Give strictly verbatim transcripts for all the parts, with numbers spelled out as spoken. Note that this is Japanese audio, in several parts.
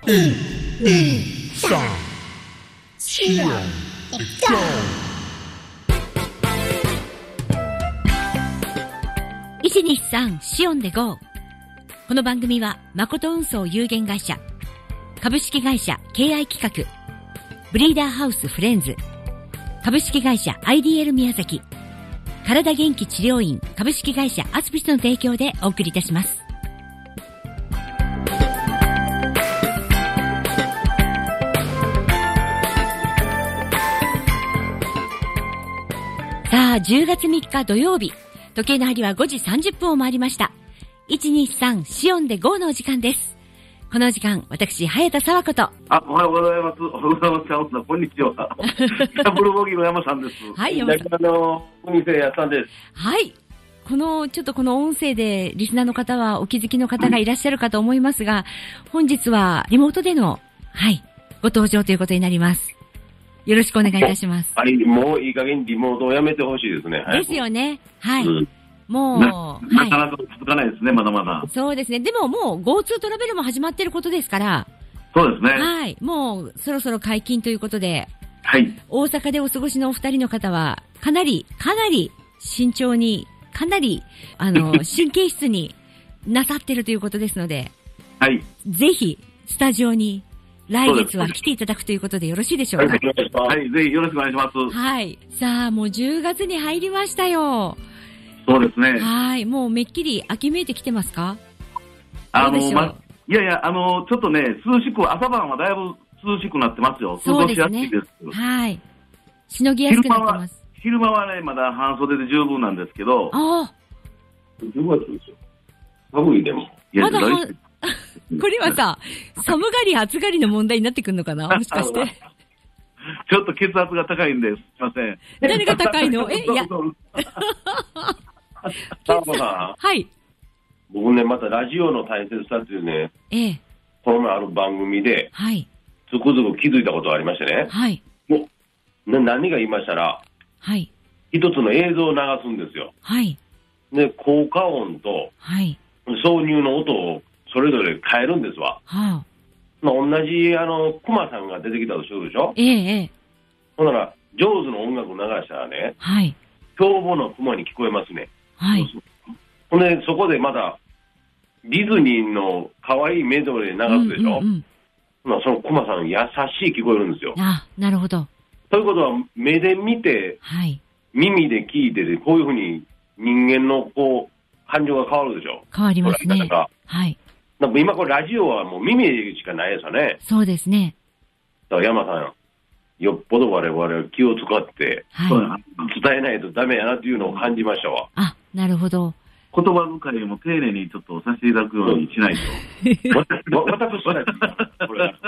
一、二、三、四、五。 いちにさんシオンで ゴー。 この番組は誠運送有限会社、株式会社 ケーアイ 企画、ブリーダーハウスフレンズ、株式会社 アイディーエル 宮崎、体元気治療院株式会社アスピスの提供でお送りいたします。さあ、じゅうがつみっか土曜日、時計の針はごじさんじゅっぷんを回りました。いちにさんシオンで ゴー のお時間です。この時間、私、早田沢子と。 あ、おはようございます。おはようございます。山さん、こんにちは。ダブルボギーの山さんです。 はい、山さん。 あの、お店やさんです。 はい。この、ちょっとこの音声で、リスナーの方はお気づきの方がいらっしゃるかと思いますが、本日はリモートでの、はい、ご登場ということになります。よろしくお願いいたします。 はい、もういい加減リモートをやめてほしいですね。 はい、ですよね。はい。うん、もうな、なかなか続かないですね、はい、まだまだ。 そうですね。でももう GoTo トラベルも始まっていることですから。 そうですね。 はい。もうそろそろ解禁ということで。 はい。 大阪でお過ごしのお二人の方は、かなり、かなり慎重に、かなり、あの、神経質になさっているということですので。 はい。 ぜひ、スタジオに、来月は来ていただくということでよろしいでしょうか。 はい、ぜひよろしくお願いします。 はい。さあ、もうじゅうがつに入りましたよ。 そうですね。 はい。もうめっきり秋めいてきてますか？ あの、ま、いやいや、あの、ちょっとね、涼しく、朝晩はだいぶ涼しくなってますよ。過ごしやすいです。 はい。しのぎやすくなってます。 昼間はね、まだ半袖で十分なんですけど。 ああ。 じゅうがつですよ。寒いでも。 まだは、これはさ、寒がり暑がりの問題になってくるのかな、もしかして。 ちょっと血圧が高いんです。すいません。 何が高いの？え、いや。はい。 僕ね、またラジオの大切さっていうね、 ええ、 この前ある番組で、 はい。 つくづく気づいたことがありましてね。 はい。 もう、な何が言いましたら、 はい。 一つの映像を流すんですよ。 はい。 で、効果音と、 はい。 挿入の音をそれぞれ変えるんですわ。 はあ。 まあ、同じ、あの、熊さんが出てきたとするでしょ？ ええ、ええ。 ほんなら、上手の音楽流したらね、 はい。 凶暴の熊に聞こえますね。 はい。 ほんで、そこでまた、ディズニーの可愛いメドレー流すでしょ？うんうんうん、まあ、その熊さん優しい聞こえるんですよ。 あ、なるほど。 ということは、目で見て、 はい、 耳で聞いてで、こういうふうに人間のこう、感情が変わるでしょ？ 変わりますね。はい。 今これラジオはもう耳しかないですよね。 そうですね。 だから山さん、よっぽど我々は気を使って、はい、伝えないとダメやなというのを感じましたわ。 あ、なるほど。 言葉遣いも丁寧にちょっとさせていただくようにしないと。 わ私しないと。これ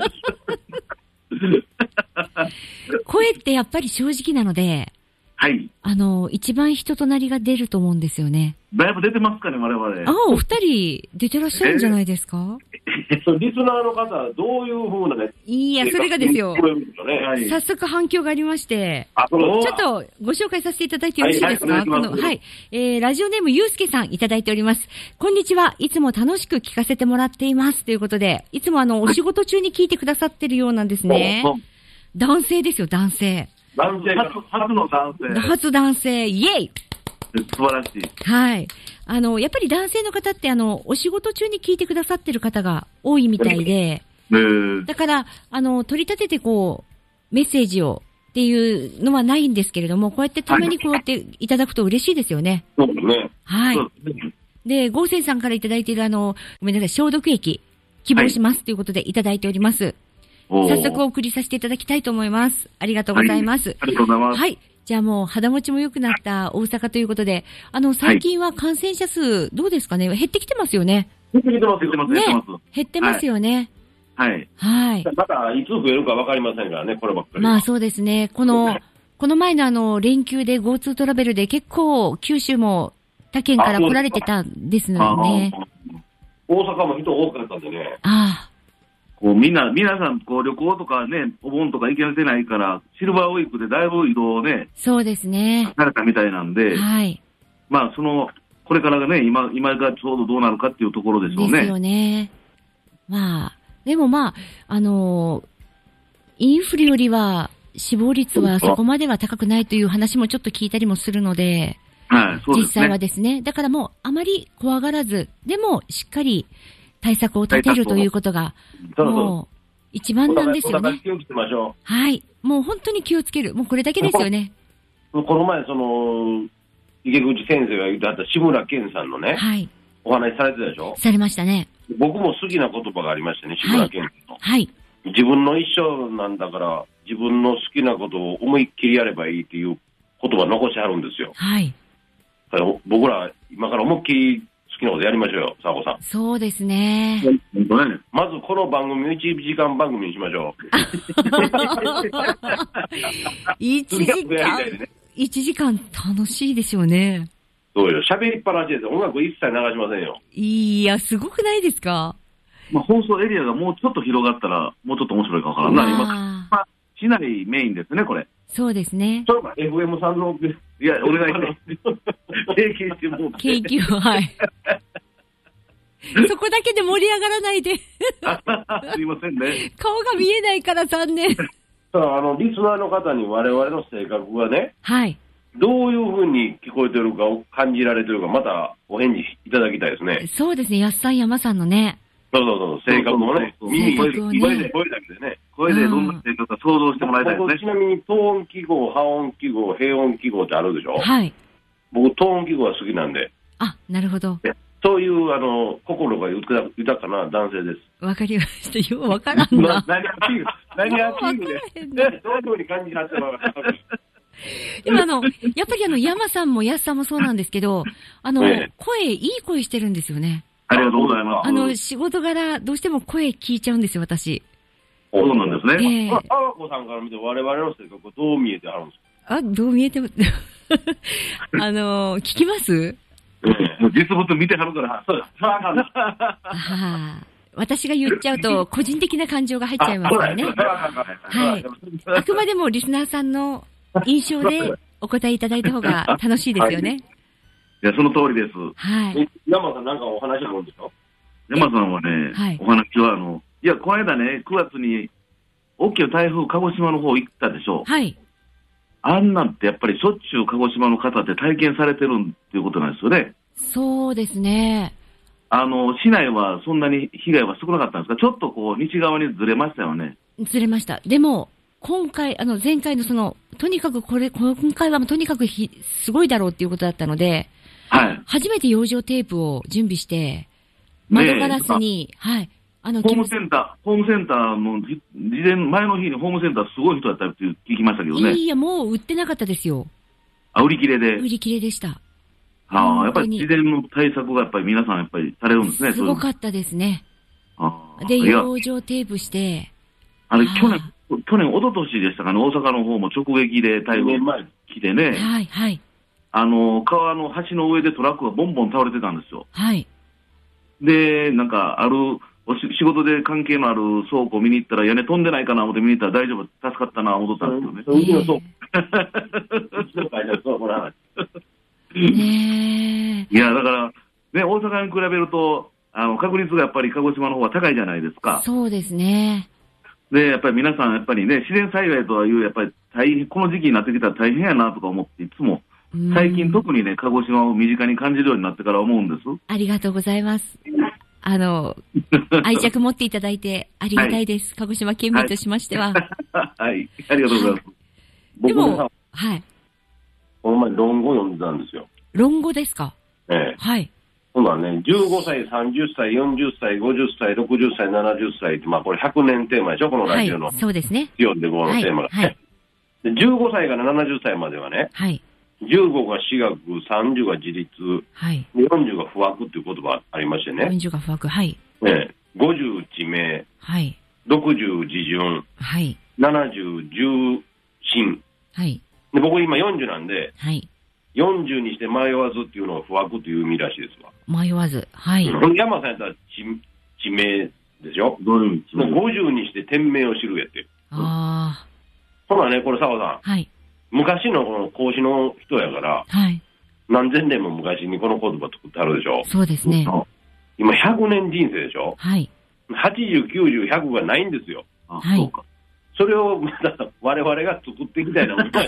声ってやっぱり正直なので、 はい。 あの、一番人となりが出ると思うんですよね。 だいぶ出てますかね、我々。 ああ、お二人出てらっしゃるんじゃないですか？ えー、リスナーの方はどういう風なね。 いや、それがですよ。 ね、はい、 早速反響がありまして、 あ、 ちょっとご紹介させていただいてよろしいですか？はい、はい、この、はい。えー、ラジオネームゆうすけさんいただいております。こんにちは。いつも楽しく聞かせてもらっています。ということで、いつもあの、お仕事中に聞いてくださってるようなんですね。男性ですよ、男性。 男性初、初の男性。 初男性、イェイ！ 素晴らしい。 はい。あの、やっぱり男性の方って、あの、お仕事中に聞いてくださってる方が多いみたいで、だから、あの、取り立ててこう、メッセージをっていうのはないんですけれども、こうやってたまにこうやっていただくと嬉しいですよね。 そうですね。 はい。で、ゴーセンさんからいただいているあの、ごめんなさい、消毒液、希望しますということでいただいております。早速お送りさせていただきたいと思います。ありがとうございます。はい、 ありがとうございます。 はい。じゃあもう肌持ちも良くなった大阪ということで、あの、最近は感染者数どうですかね？減ってきてますよね。 減ってきてます、減ってます、減ってます。 減ってますよね。 はい。 はい。 またいつ増えるかわかりませんからね、こればっかり。 まあそうですね。この、この前のあの、連休で GoTo トラベルで結構九州も他県から来られてたんですのでね。 大阪も人多かったんでね。 ああ。 こうみんな、皆さん、こう旅行とかね、お盆とか行けてないから、シルバーウィークでだいぶ移動をね、 そうですね。 されたみたいなんで、 はい。 まあ、その、これからがね、今、今がちょうどどうなるかっていうところでしょうね。 ですよね。まあ、 でもまあ、あのー、インフルよりは死亡率はそこまでは高くないという話もちょっと聞いたりもするので、 はい、そうですね。 実際はですね。だからもうあまり怖がらず、でもしっかり対策を立てるということが、もう一番なんですよね。 気をつけましょう。 はい。もう本当に気をつける。もうこれだけですよね。 この前、その、池口先生が言ってあった志村けんさんのね、はい、お話されてたでしょ？ されましたね。 僕も好きな言葉がありましてね、志村けんの。 はい。 自分の一生なんだから、自分の好きなことを思いっきりやればいいっていう言葉を残してはるんですよ。 はい。 僕ら、今から思いっきり好きなことやりましょうよ、佐和子さん。 そうですね。 まずこの番組をいちじかん番組にしましょう。 いちじかん、いちじかん楽しいでしょうね。 そうよ、喋りっぱなしです。音楽一切流しませんよ。 いや、すごくないですか？ まあ、放送エリアがもうちょっと広がったら、もうちょっと面白いかわからない。今、まあ、市内メインですね、これ。 そうですね。 それか エフエム さんの、 いや、お願いします。経験しても。 経験は、はい。そこだけで盛り上がらないで。 すいませんね。 顔が見えないから残念。 あの、リスナーの方に我々の性格がね、 はい。 どういうふうに聞こえてるか、感じられてるか、またお返事いただきたいですね。 そうですね、安さん、山さんのね。 そうそうそう、性格もね、耳、声で、声でね。 声でどんな性格か想像してもらいたいですね。 ちなみに、トーン記号、波音記号、平音記号ってあるでしょ？ はい。 僕、トーン記号が好きなんで。 あ、なるほど。 そういう、あの、心が豊かな男性です。 わかりました。ようわからんな。 何アピール何アピールでどういうふうに感じはってもらったの？ でもあの、やっぱりあの、山さんも安さんもそうなんですけど、あの、ね、声、いい声してるんですよね。 ありがとうございます。 あの、仕事柄、どうしても声聞いちゃうんですよ、私。 そうなんですね。 えー、あわこさんから見て我々の性格どう見えてあるんですか？ あ、どう見えても、あの、聞きます？ 実物見てはるから、そうです。 あ私が言っちゃうと、個人的な感情が入っちゃいますからね。はい。あくまでもリスナーさんの印象でお答えいただいた方が楽しいですよね。 いや、その通りです。 はい。 山さんなんかお話あるんですか？ 山さんはね、はい、お話はあの、いや、この間ね、くがつに大きな台風、鹿児島の方行ったでしょ。 はい。 あんなんってやっぱりしょっちゅう鹿児島の方って体験されてるっていうことなんですよね。 そうですね。 あの、市内はそんなに被害は少なかったんですか？ちょっとこう、西側にずれましたよね。 ずれました。でも、今回、あの、前回のその、とにかくこれ、今回はとにかくひすごいだろうっていうことだったので、 はい。 初めて養生テープを準備して、窓ガラスに、はい。あの、 ホームセンター、ホームセンターの、事前、前の日にホームセンターすごい人だったって聞きましたけどね。 いや、もう売ってなかったですよ。 あ、売り切れで。 売り切れでした。 ああ、やっぱり事前の対策がやっぱり皆さんやっぱりされるんですね。 すごかったですね。 あで、養生テープして、 あれ、去年、去年、一昨年でしたかね、大阪の方も直撃で台風来てね。 はい、はい。 あの、川の橋の上でトラックがボンボン倒れてたんですよ。 はい。 で、なんか、ある、おし仕事で関係のある倉庫見に行ったら、屋根飛んでないかな思って見に行ったら大丈夫、助かったな、思ったんですよね。 そう。そう。 ねいや、だから、ね、大阪に比べると、あの、確率がやっぱり鹿児島の方が高いじゃないですか。 そうですね。 で、やっぱり皆さん、やっぱりね、自然災害とはいう、やっぱり大変、この時期になってきたら大変やなとか思って、いつも、最近特にね、鹿児島を身近に感じるようになってから思うんです。 ありがとうございます。あの、愛着持っていただいてありがたいです。はい、鹿児島県民としましては。 はい。ありがとうございます。 はい、でも、はい。 この前、論語読んでたんですよ。 論語ですか？ ええ。 はい。 そうだね、じゅうごさい、さんじゅっさい、よんじゅっさい、ごじゅっさい、ろくじゅっさい、ななじゅっさいって、まあこれひゃくねんテーマでしょ、このラジオの。 はい、そうですね。 よんでごのテーマが、ね。はい。はい、でじゅうごさいからななじゅっさいまではね。 はい。 じゅうごが私学、さんじゅうが自立。 はい。 よんじゅうが不惑っていう言葉ありましてね。 よんじゅうが不惑、はい。 ええ。ごじゅう地名。 はい。 ろくじゅう自順。 はい。 ななじゅう重心。 はい。 で僕今よんじゅうなんで。 はい。 よんじゅうにして迷わずっていうのが不惑という意味らしいですわ。 迷わず。はい。 山さんやったら地、地名でしょ？ごじゅうにして店名を知るやって。 ああ。 ほらね、これ澤さん。 はい。 昔のこの孔子の人やから。 はい。 何千年も昔にこの言葉作ってあるでしょ？ そうですね。 今ひゃくねん人生でしょ？ はい。 はちじゅう、きゅうじゅう、ひゃくがないんですよ。 あ、 はいそうか。 それをまた我々が作っていきたいな思います。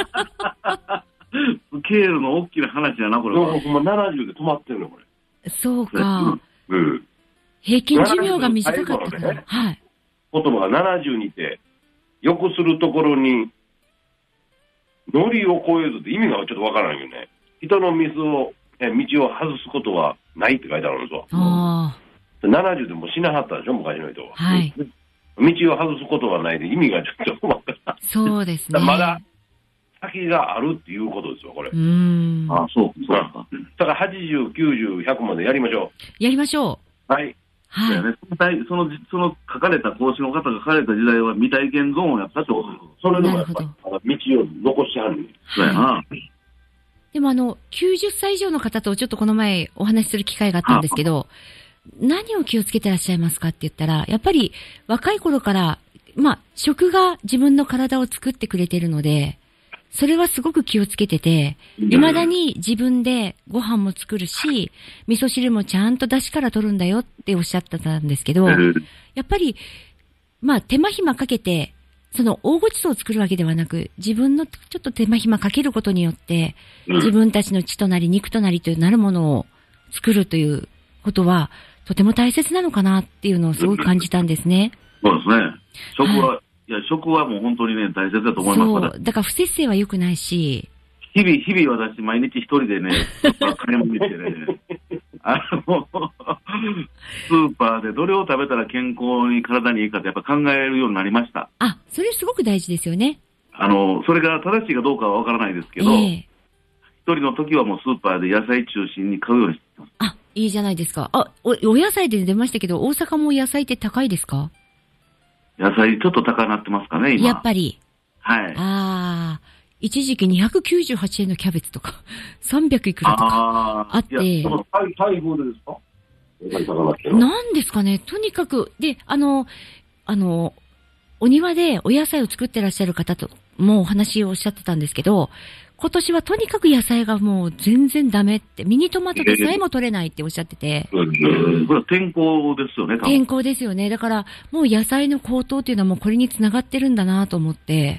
スケールの大きな話やな、これは。 もうななじゅうで止まってるの、これ。 そうか。 うん。 平均寿命が短かったから。 ね、 はい。 言葉がななじゅうにて、よくするところに、ノリを超えずって意味がちょっとわからないよね。人の水を、え道を外すことはないって書いてあるんですよ。 ああ。ななじゅうでも死なはったでしょ、昔の人は。 はい。 道を外すことはないで意味がちょっとわからない。 そうですね。 まだ先があるっていうことですよ、これ。 うーん。 あ、そう、そうか。 だからはちじゅう、きゅうじゅう、ひゃくまでやりましょやりましょう。はい。 はい。 ね、その、その書かれた、講師の方が書かれた時代は未体験ゾーンやったってことです。 それでもやっぱり、道を残してはる。 そうやな。 でもあの、きゅうじゅっさい以上の方とちょっとこの前お話しする機会があったんですけど、何を気をつけてらっしゃいますかって言ったら、やっぱり若い頃から、まあ、食が自分の体を作ってくれてるので、それはすごく気をつけてて、未だに自分でご飯も作るし、味噌汁もちゃんと出汁から取るんだよっておっしゃってたんですけど、やっぱり、まあ手間暇かけて、その大ごちそうを作るわけではなく、自分のちょっと手間暇かけることによって、自分たちの血となり肉となりというなるものを作るということは、とても大切なのかなっていうのをすごく感じたんですね。 そうですね。食は、はいいや、食はもう本当にね、大切だと思いますから。 そう。だから不節制は良くないし。 日々、日々私、毎日一人でね、スーパー買い物行ってね、あの、スーパーでどれを食べたら健康に体にいいかってやっぱ考えるようになりました。 あ、それすごく大事ですよね。 あの、それが正しいかどうかはわからないですけど、えー、一人の時はもうスーパーで野菜中心に買うようにしてます。 あ、いいじゃないですか。あ、お、お野菜で出ましたけど、大阪も野菜って高いですか？ 野菜ちょっと高くなってますかね、今。 やっぱり。 はい。 ああ、一時期にひゃくきゅうじゅうはちえんのキャベツとか、さんびゃくいくらとかあって。 台風でですか？ なんですかね、とにかく、で、あの、あの、お庭でお野菜を作ってらっしゃる方ともお話をおっしゃってたんですけど、今年はとにかく野菜がもう全然ダメって、ミニトマトでさえも取れないっておっしゃってて。 えー、これは天候ですよね、多分。 天候ですよね。だから、もう野菜の高騰っていうのはもうこれに繋がってるんだなと思って。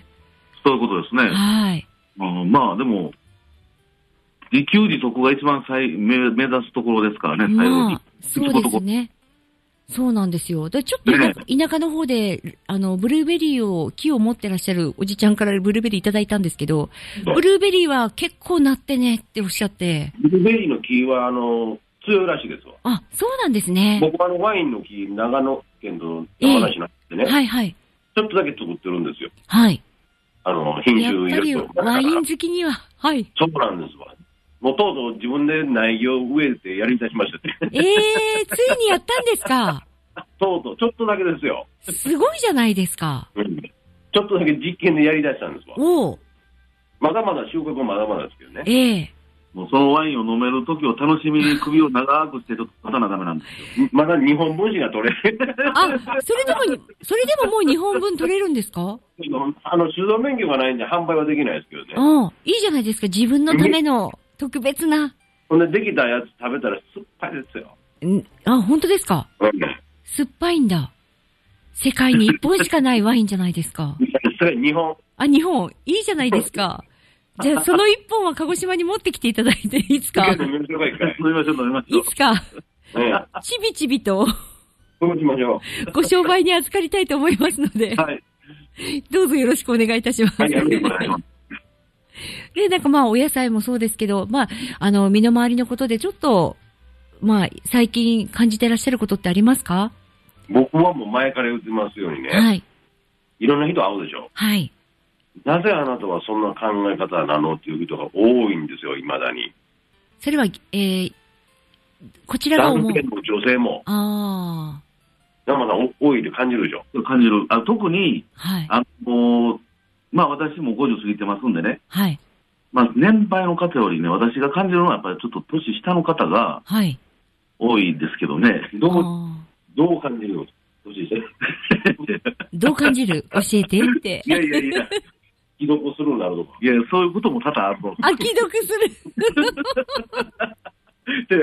そういうことですね。 はい。 あまあでも、自給自足が一番最目目指すところですからね、最後に。まあ、 そうですね。そうなんですよ。でちょっと田、ね、田舎の方で、あの、ブルーベリーを、木を持ってらっしゃるおじちゃんからブルーベリーいただいたんですけど、ブルーベリーは結構なってねっておっしゃって。 ブルーベリーの木は、あの、強いらしいですわ。 あ、そうなんですね。 僕はあの、ワインの木、長野県と山梨なんでね、 えー。はいはい。 ちょっとだけ作ってるんですよ。 はい。 あの、品種やっぱりワイン好きには、はい。 そうなんですわ。もうとうとう自分で苗木を植えてやり出しましたって。 ええー、ついにやったんですか？ とうとう、ちょっとだけですよ。 すごいじゃないですか。 うん。ちょっとだけ実験でやり出したんですわ。 おお。 まだまだ収穫はまだまだですけどね。 ええー。もうそのワインを飲める時を楽しみに首を長くしてちょっと立たなダメなんですよ。 まだにほんぶんしか取れる。 あ、それでも、それでももうにほんぶん取れるんですか？ あの、酒造免許がないんで販売はできないですけどね。 ああ、いいじゃないですか。自分のための特別な。 ほんで、できたやつ食べたら酸っぱいですよ。 んあ、本当ですか？ うん。 酸っぱいんだ。世界に一本しかないワインじゃないですか。 それ日本。 あ、日本。いいじゃないですか。じゃあ、その一本は鹿児島に持ってきていただいていいですか？ 飲みましょう、飲みましょう。 いつか、ちびちびと、ご商売に預かりたいと思いますので、 はい。 どうぞよろしくお願いいたします。 はい、ありがとうございます。 で、なんかまあ、お野菜もそうですけど、まあ、あの、身の回りのことでちょっと、まあ、最近感じてらっしゃることってありますか？ 僕はもう前から言ってますようにね。 はい。 いろんな人会うでしょ。 はい。 なぜあなたはそんな考え方なのっていう人が多いんですよ、未だに。 それは、えー、こちらが思う。 男性も女性も。 ああ。まだ多いって感じるでしょ。 感じる。あ特に、 はい。 あの、まあ私もごじゅう過ぎてますんでね。 はい。 まあ年配の方よりね、私が感じるのはやっぱりちょっと年下の方が、 はい。 多いですけどね。 どう、どう感じるの？年下。 どう感じる？教えてって。 いやいやいや。 既読するんだろうとか。 いや、そういうことも多々あると。 あ、既読する。 で、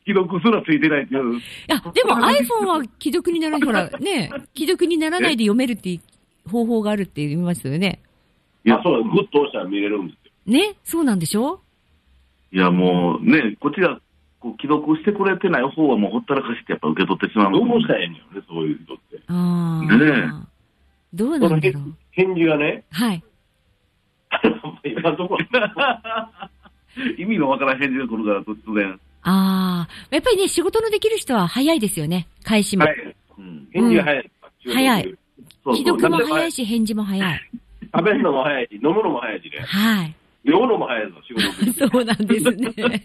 既読すらついてないっていう。 いや、でも iPhone は既読にならない、ほら、ね、既読にならないで読めるっていう方法があるって言いますよね。 いや、そう、グッと押したら見れるんですよ。 ね、そうなんでしょ？ いや、もう、ね、こっちが、こう、既読してくれてない方はもうほったらかしてやっぱ受け取ってしまう。 どうしたらええんやろね、そういう人って。 ああ。ねえ。どうなんだろう。 返事がね。 はい。 今のところ。 意味のわからん返事が来るから突然。 ああ。やっぱりね、仕事のできる人は早いですよね。開始も。 はい。うん、返事が早い。 うん、早い。既読も早いし、返事も早い。 食べるのも早いし、飲むのも早いしね。 はい。 読むのも早いぞ、仕事。そうなんですね。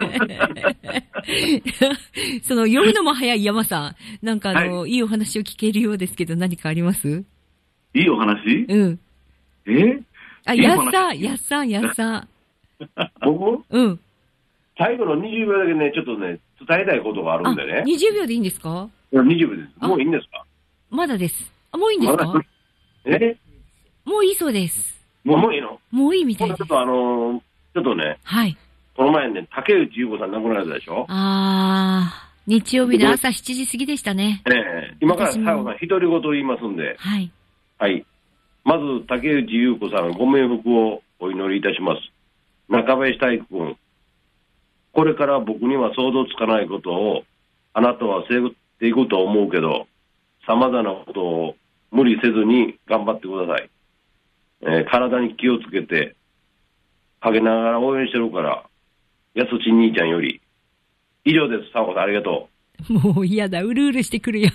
その、読むのも早い山さん。なんかあの、はい、いいお話を聞けるようですけど、何かあります？ いいお話？ うん。 えあ、やっさん、やっさん、やっさん。 僕？ うん。 最後のにじゅうびょうだけね、ちょっとね、伝えたいことがあるんでね。 にじゅうびょうでいいんですか？ にじゅうびょうです。もういいんですか？ まだです。あ、もういいんですか？ え？ もういいそうです。 もう、もういいの？ もういいみたいです。 ちょっとあのー、ちょっとね。 はい。 この前ね、竹内優子さん亡くなられたでしょ？ あー、日曜日の朝しちじ過ぎでしたね。 ええー、今から最後さん、独り言言いますんで。 はい。 はい。まず、竹内優子さん、ご冥福をお祈りいたします。中林大君、これから僕には想像つかないことを、あなたは背負っていくと思うけど、様々なことを無理せずに頑張ってください。えー、体に気をつけて、かけながら応援してるから、やすち兄ちゃんより。以上です。さんこさんありがとう。もう嫌だ、うるうるしてくるよ。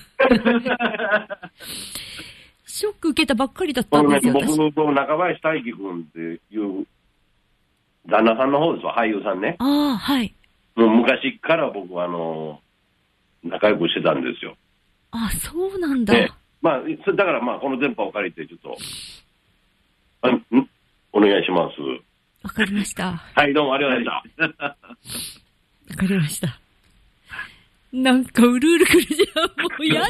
ショック受けたばっかりだったんですよ。 僕の中林大輝君っていう旦那さんの方ですわ、俳優さんね。 ああ、はい。 もう昔から僕はあの、仲良くしてたんですよ。 あ、そうなんだ。 ね、まあ、だからまあ、この電波を借りて、ちょっと、あんお願いします。 わかりました。 はい、どうもありがとうございました。 わかりました。なんかうるうるくるじゃん。もうやだ。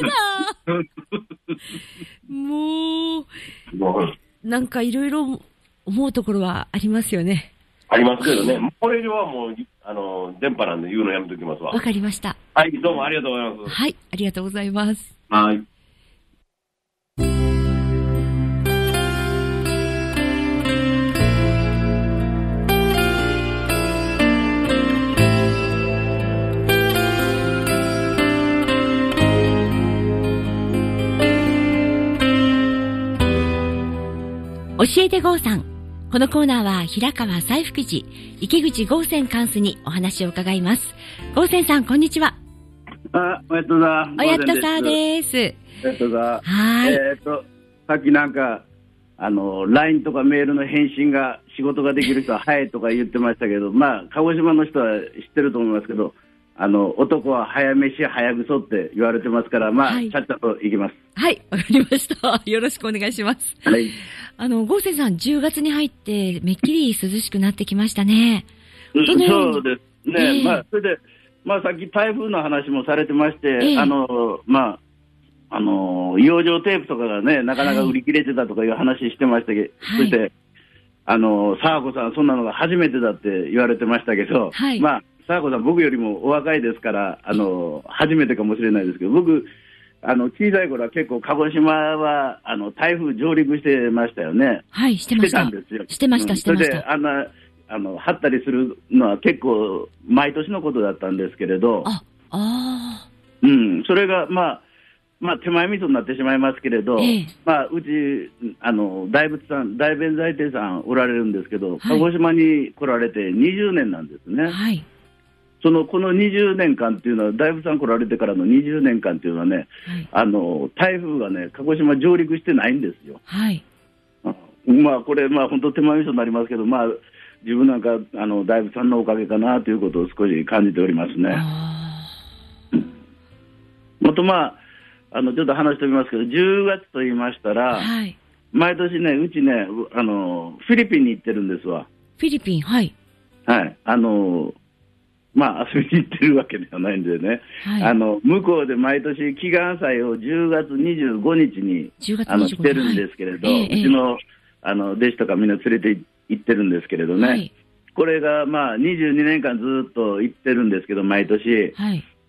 もう、なんかいろいろ思うところはありますよね。 ありますけどね。これ以上はもう、あの、電波なんで言うのやめときますわ。 わかりました。 はい、どうもありがとうございます。 はい、ありがとうございます。 はい。 教えて郷さん。このコーナーは平川彩福寺池口豪泉貫主にお話を伺います。豪泉さん、こんにちは。 あ、おやっとだ。 おやっとさです。 おやっとだ。 はい。 えっと、さっきなんか、あの、ライン とかメールの返信が、仕事ができる人は早いとか言ってましたけど、まあ、鹿児島の人は知ってると思いますけど、あの、男は早飯早ぐそって言われてますから、まあ、はい、ちゃっちゃといきます。 はい、わかりました。よろしくお願いします。 はい。 あの、豪泉さん、じゅうがつに入って、めっきり涼しくなってきましたね。 そうですね。えー、まあ、それで、まあ、さっき台風の話もされてまして、えー、あの、まあ、あの、養生テープとかがね、なかなか売り切れてたとかいう話してましたけど、はい、そして、あの、佐和子さん、そんなのが初めてだって言われてましたけど、はい、まあ、佐和子さん、僕よりもお若いですから、あの、初めてかもしれないですけど、僕、あの、小さい頃は結構、鹿児島は、あの、台風上陸してましたよね。 はい、してました。 してたんですよ。 してました、してました。 それで、あんな、あの、張ったりするのは結構、毎年のことだったんですけれど。 あ、ああ。 うん、それが、まあ、まあ、手前味噌になってしまいますけれど、ええ、まあ、うち、あの、大仏さん、大弁財天さんおられるんですけど、はい、鹿児島に来られてにじゅうねんなんですね。 はい。 その、このにじゅうねんかんっていうのは、大仏さん来られてからのにじゅうねんかんっていうのはね、はい、あの、台風がね、鹿児島上陸してないんですよ。 はい。 まあ、これ、まあ、本当手前味噌になりますけど、まあ、自分なんか、あの、大仏さんのおかげかなということを少し感じておりますね。もっとまあ、あの、ちょっと話しておきますけど、じゅうがつと言いましたら、はい、毎年ね、うちね、あの、フィリピンに行ってるんですわ。 フィリピン、はい。 はい。あの、まあ、遊びに行ってるわけではないんでね、はい、あの、向こうで毎年祈願祭をじゅうがつにじゅうごにちに、あの、してるんですけれど、はい、うちの、あの、弟子とかみんな連れて行ってるんですけれどね、はい、これがまあ、にじゅうにねんかんずっと行ってるんですけど、毎年、はい、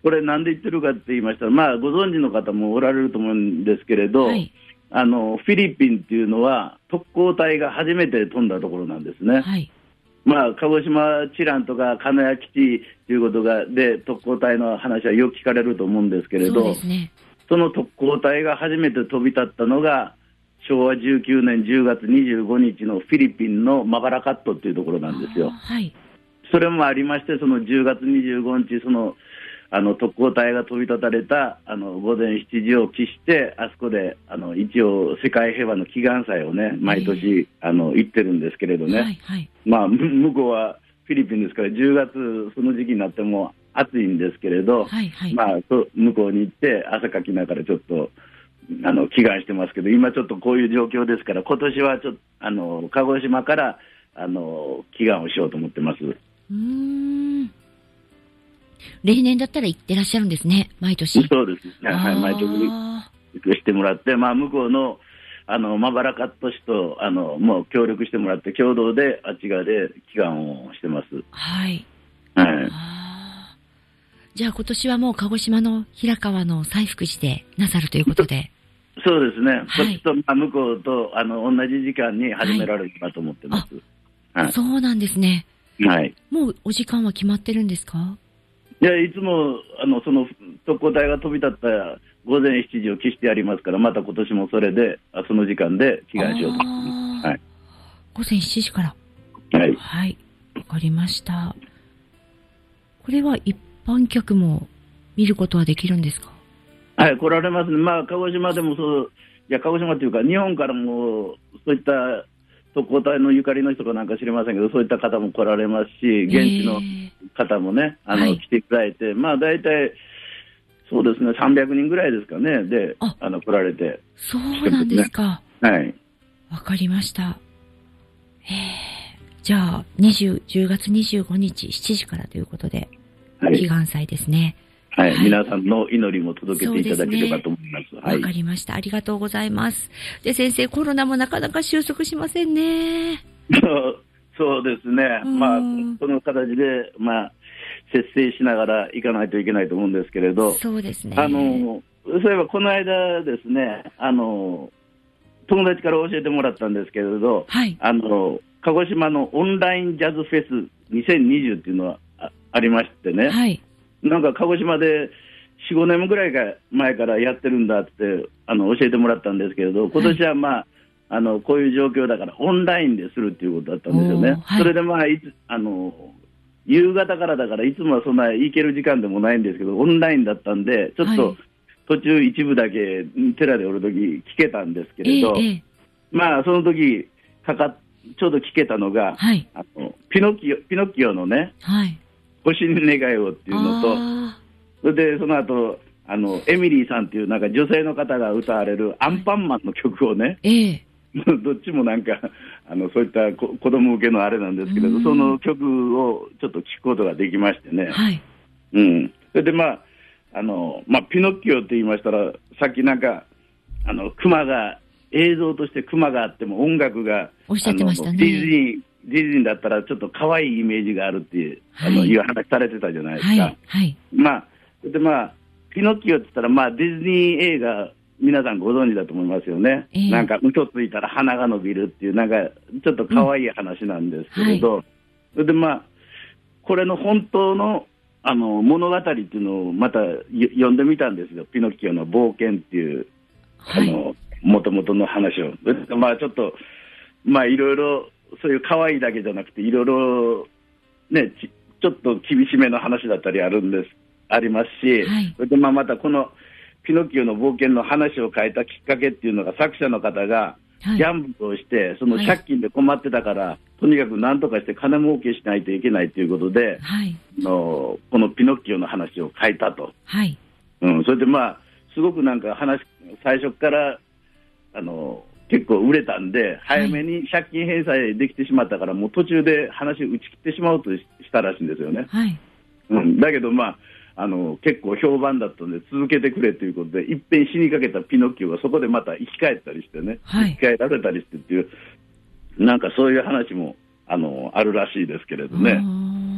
これなんで言ってるかって言いましたら、まあ、ご存知の方もおられると思うんですけれど、はい、あのフィリピンっていうのは特攻隊が初めて飛んだところなんですね。はい、まあ、鹿児島知覧とか鹿屋基地ということがで特攻隊の話はよく聞かれると思うんですけれど、 そうですね、その特攻隊が初めて飛び立ったのがしょうわじゅうきゅうねんじゅうがつにじゅうごにちのフィリピンのマバラカットっていうところなんですよ。はい、それもありまして、そのじゅうがつにじゅうごにちそのあの特攻隊が飛び立たれたあのごぜんしちじを期して、あそこであの一応世界平和の祈願祭をね毎年、えー、あの行ってるんですけれどね、はいはい、まあ、向こうはフィリピンですからじゅうがつその時期になっても暑いんですけれど、はいはい、まあ、向こうに行って汗かきながらちょっとあの祈願してますけど、今ちょっとこういう状況ですから、今年はちょっとあの鹿児島からあの祈願をしようと思ってます。うーん、 例年だったら行ってらっしゃるんですね、毎年。 そうですね、はい、毎年行くしてもらって、まあ、向こうのあのマバラカット市とあのもう協力してもらって共同であっち側で祈願をしてます。はい、はい、 あ、じゃあ今年はもう鹿児島の平川の西福寺でなさるということで。 そうですね、はい、こっちと向こうとあの同じ時間に始められるかと思ってます。 はい、はい、そうなんですね。 はい、 もうお時間は決まってるんですか？ いや、いつもあのその特攻隊が飛び立ったごぜんしちじを期してやりますから、また今年もそれでその時間で祈願しようと思います。はい、 ごぜんしちじから。 はい、 はい、わかりました。これは一般客も見ることはできるんですか？ はい、来られますね。まあ、鹿児島でもそう、いや、鹿児島というか、日本からもそういった特攻隊のゆかりの人かなんか知りませんけど、そういった方も来られますし、現地の方もね、あの、はい、来ていただいて、まあ、大体、そうですね、さんびゃくにんぐらいですかね、で、ああの来られて、 そうなんですか。 ね、はい。 わかりました。へえ。じゃあ、じゅうがつにじゅうごにちしちじからということで、はい、祈願祭ですね。 はい、はい、皆さんの祈りも届けていただければと思います。 わ、ね、かりました。ありがとうございます。で、先生、コロナもなかなか収束しませんね。 そうそうですね。まあ、この形で、まあ、節制しながら行かないといけないと思うんですけれど。 そうですね。 あの、そういえばこの間ですね、あの、友達から教えてもらったんですけれど、はい、あの、鹿児島のオンラインジャズフェスにせんにじゅうっていうのは あ, ありましてね。はい。なんか鹿児島でよん、ごねんぐらい前からやってるんだってあの教えてもらったんですけれど、今年はまあ、はい、あのこういう状況だからオンラインでするっていうことだったんですよね。はい、それでまあいつあの夕方からだからいつもはそんな行ける時間でもないんですけど、オンラインだったんでちょっと途中一部だけ寺でおるとき聞けたんですけれど、ええ、まあその時かかちょうど聞けたのが、はい、あのピノキオピノキオのね、はい、星に願いをっていうのと、それでその後あのエミリーさんっていうなんか女性の方が歌われるアンパンマンの曲をね、ええ、どっちもなんかあのそういったこ子供向けのあれなんですけれど、その曲をちょっと聴くことができましてね、はい、うん、それでまああの、まあ、ピノキオって言いましたら、さっきなんかあの熊が映像として熊があっても音楽がおっしゃってましたね。 ディズニーディズニーだったらちょっと可愛いイメージがあるっていう、はい、あのいう話されてたじゃないですか。はいはい、まあでまあピノキオって言ったらまあディズニー映画皆さんご存知だと思いますよね。えー、なんか嘘ついたら鼻が伸びるっていうなんかちょっと可愛い話なんですけれど、うんはい、それでまあこれの本当のあの物語っていうのをまた読んでみたんですよ。ピノキオの冒険っていう、はい、あの元々の話を。まあちょっとまあいろいろそういう可愛いだけじゃなくていろいろねちちょっと厳しめの話だったりあるんですありますし、はい、それでまあまたこのピノキオの冒険の話を変えたきっかけっていうのが作者の方がギャンブルをして、はい、その借金で困ってたから、はい、とにかく何とかして金儲けしないといけないということで、はい、のこのピノキオの話を変えたと、はいうん、それでまあすごくなんか話最初からあの結構売れたんで早めに借金返済できてしまったから、はい、もう途中で話を打ち切ってしまおうとしたらしいんですよね、はいうん、だけどまああの結構評判だったので続けてくれということで一変死にかけたピノキオがそこでまた生き返ったりしてね、はい、生き返られたりしてっていうなんかそういう話も あのあるらしいですけれどね。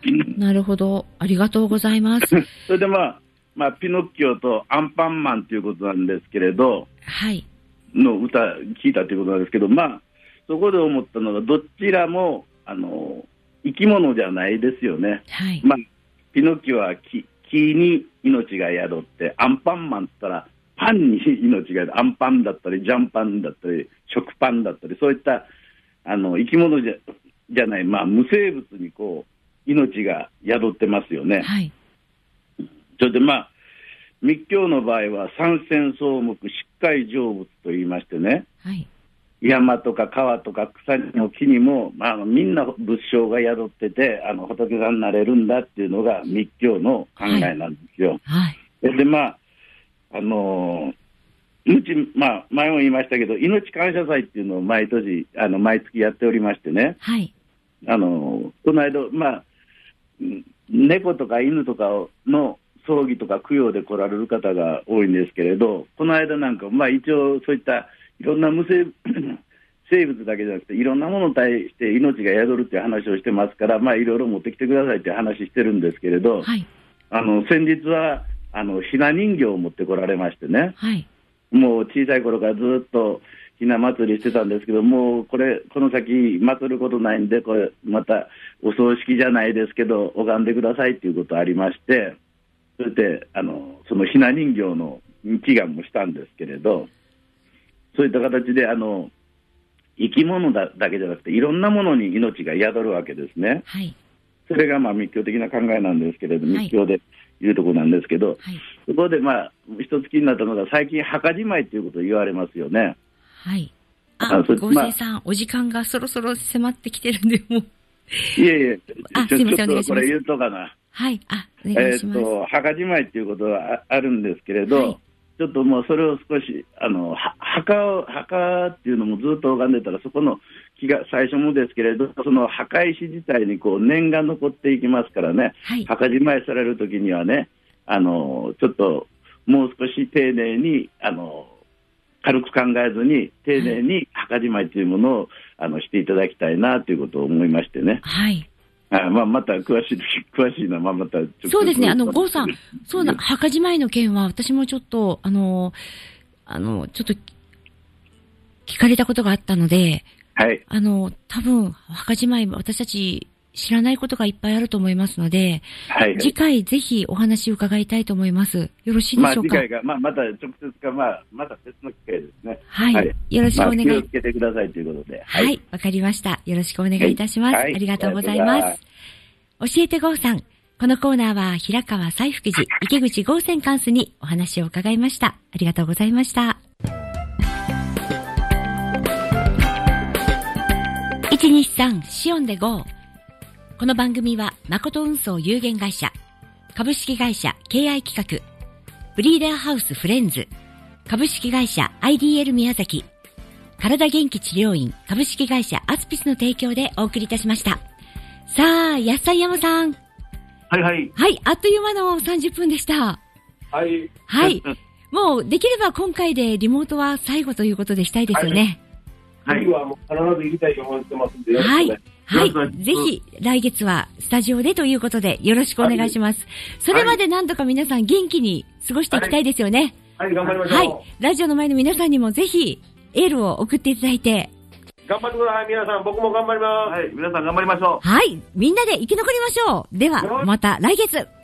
なるほど。ありがとうございます。 それでまあ、まあ、ピノッキオとアンパンマンということなんですけれど、 はい。 の歌、聞いたということなんですけど、まあ、そこで思ったのが、どちらも、あの、生き物じゃないですよね。 はい。 まあ、ピノッキオは木、木に命が宿って、アンパンマンって言ったら、パンに命が宿る。アンパンだったり、ジャンパンだったり、食パンだったり、そういった、あの、生き物じゃ、じゃない、まあ、無生物にこう、命が宿ってますよね。 はい。 それでまあ、密教の場合は三線草木、しっかり成仏と言いましてね、 はい。 山とか川とか草の木にも、まあ、みんな仏性が宿ってて、あの仏さんになれるんだっていうのが密教の考えなんですよ。 はい。 で、まあ、あのー、うち、まあ、前も言いましたけど、命感謝祭っていうのを毎年、あの、毎月やっておりましてね、 はい。 あの、この間、まあ、猫とか犬とかの葬儀とか供養で来られる方が多いんですけれど、この間なんか、まあ一応そういったいろんな無生生物だけじゃなくて、いろんなものに対して命が宿るっていう話をしてますから、まあいろいろ持ってきてくださいっていう話してるんですけれど、 はい。 あの、先日は、あの、ひな人形を持ってこられましてね、 はい。 もう小さい頃からずっとひな祭りしてたんですけど、もうこれ、この先祭ることないんで、これまたお葬式じゃないですけど、拝んでくださいっていうことありまして、それで、あの、そのひな人形の祈願もしたんですけれど、そういった形で、あの、生き物だだけじゃなくて、いろんなものに命が宿るわけですね。 はい。 それがまあ密教的な考えなんですけれど、 はい密教でいうところなんですけど、 はい。 そこでまあ、一つ気になったのが、最近墓じまいということを言われますよね。 はい。あ、 あそ合成さん、まあ、お時間がそろそろ迫ってきてるんで、もう。 いえいえ、 あ、すいません、お願いします。 これ言うとかな。 はい、あ、お願いします。 えっと、墓じまいっていうことはあるんですけれど、はい、ちょっともうそれを少し、あの、墓を、墓っていうのもずっと拝んでたら、そこの木が最初もですけれど、その墓石自体にこう念が残っていきますからね、はい、墓じまいされるときにはね、あの、ちょっともう少し丁寧に、あの、軽く考えずに、丁寧に墓じまいというものを、あのしていただきたいなということを思いましてね。 はい。 あまあ、また詳しい、詳しいのは、まあ、またちょっと。 そうですね、あの、郷さん、そうだ、墓じまいの件は、私もちょっと、あの、あの、ちょっと、聞かれたことがあったので、 はい。 あの、多分、墓じまい、私たち知らないことがいっぱいあると思いますので、はい、はい。次回ぜひお話を伺いたいと思います。よろしいでしょうか。 まあ、次回が、まあ、また直接か、まあ、また別の機会ですね。 はい。はい、よろしくお願いします。 まあ、気をつけてくださいということで。 はい。わ、はい、かりました。よろしくお願いいたします。はい、ありがとうございます。教えて郷さん。このコーナーは平川西福寺池口豪泉貫主にお話を伺いました。ありがとうございました。いちにさんシオンでゴー。この番組は誠運送有限会社株式会社 ケーアイ 企画ブリーダーハウスフレンズ株式会社 アイディーエル 宮崎体元気治療院株式会社アスピスの提供でお送りいたしました。さあ、安さん山さん。 はいはい。 はい、あっという間のさんじゅっぷんでした。 はい。 はい。もう、できれば今回でリモートは最後ということでしたいですよね。 はい。次はもう必ず行きたいと思ってますんで。 はい。はい。ぜひ、来月はスタジオでということで、よろしくお願いします。はい、それまでなんとか皆さん元気に過ごしていきたいですよね。 はい、はい、頑張りましょう。 はい。ラジオの前の皆さんにもぜひ、エールを送っていただいて、 頑張ってください、皆さん。僕も頑張ります。 はい、皆さん頑張りましょう。 はい、みんなで生き残りましょう。では、また来月。